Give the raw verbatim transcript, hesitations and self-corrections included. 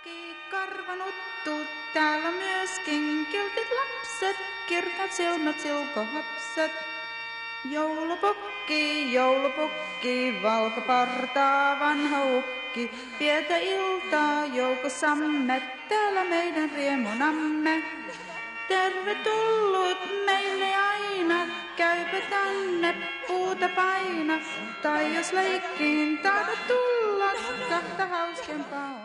Kaikki karvanuttu, täällä myöskin kiltit lapset, kirkat silmät, silkohapset. Joulupukki, joulupukki, valkopartaa vanha ukki, vietä iltaa joukossamme, täällä meidän riemunamme. Tervetullut meille aina, käypä tänne puuta paina, tai jos leikkiin tahdot tulla, kahta hauskempaa